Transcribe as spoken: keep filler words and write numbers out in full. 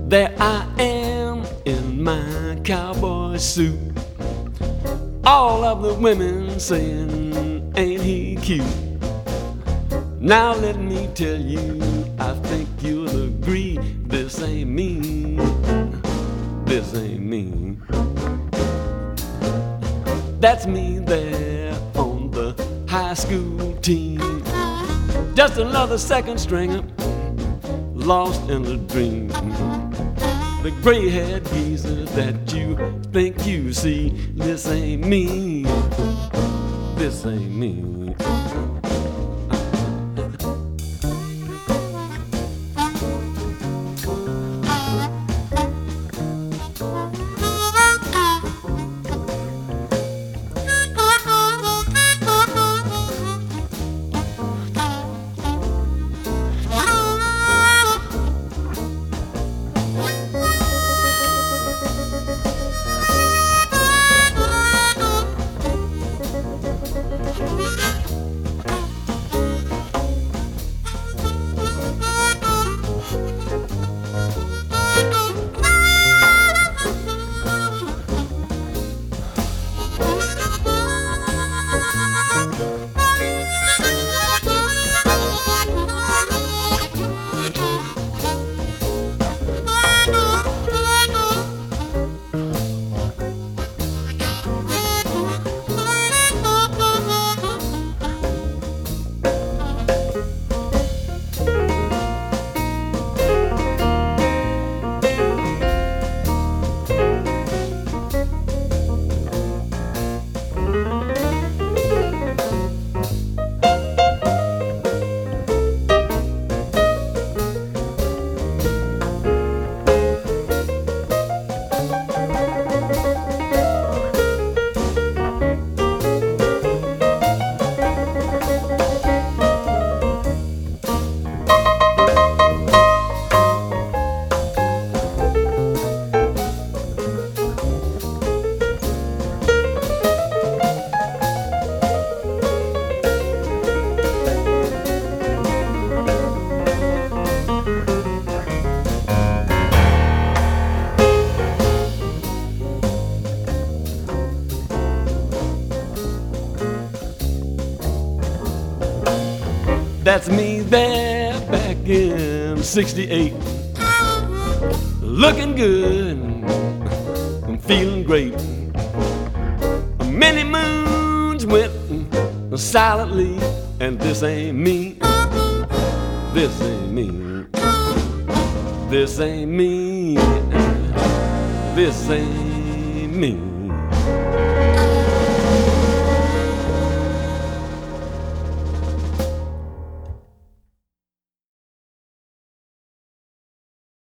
There I am in my cowboy suit. All of the women saying, ain't he cute? Now let me tell you, I think you'll agree, this ain't me, this ain't me. That's me there on the high school team, just another second stringer, lost in a dream. The gray-haired geezer that you think you see, this ain't me, this ain't me. That's me there back in sixty-eight, looking good, I'm feeling great. Many moons went silently, and this ain't me, this ain't me, this ain't me, this ain't me.